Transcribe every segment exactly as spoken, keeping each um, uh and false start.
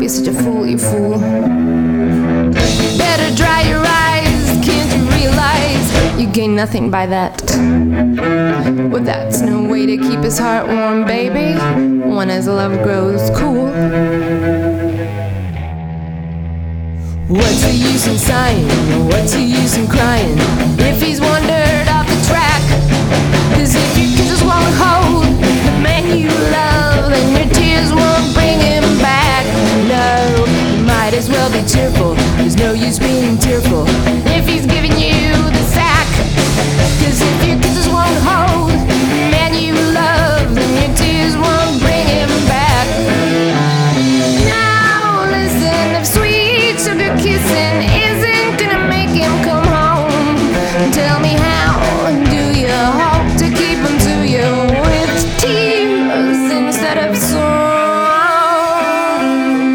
You're such a fool, you fool. Better dry your eyes, can't you realize you gain nothing by that? Well, that's no way to keep his heart warm, baby, when his love grows cool. What's the use in sighing? What's the use in crying if he's wandered off the track? Cause if your kisses won't hold the man you love, then your tears won't bring him back. No, you might as well be cheerful. There's no use being tearful if he's giving you the sack. Cause if your kisses won't hold the man you love, then your tears won't bring him back. Now listen, if sweet sugar kissing isn't gonna make him come home, tell me how do you hope to keep him to you with tears instead of song?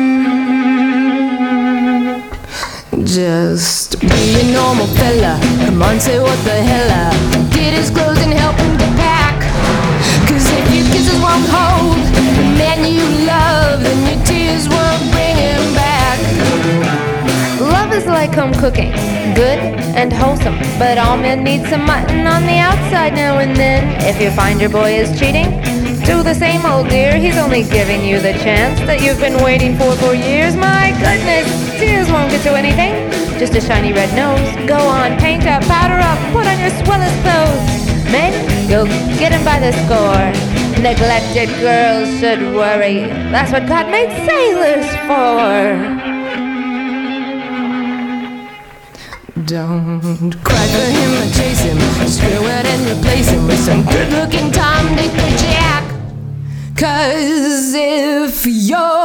Just be a normal fella, come on, say what the hella. Get his clothes and help him to pack. Cause if your kisses won't hold the man you love, then your tears won't bring him back. Love is like home cooking, good and wholesome, but all men need some mutton on the outside now and then. If you find your boy is cheating, do the same, old dear. He's only giving you the chance that you've been waiting for for years. My goodness, tears won't get you anything, just a shiny red nose. Go on, paint up, powder up, put on your swellest clothes. Men, you'll get him by the score. Neglected girls should worry, that's what God made sailors for. Don't cry for him or chase him, screw it and replace him with some good-looking Tom, Dick, or Jack. Cause if you're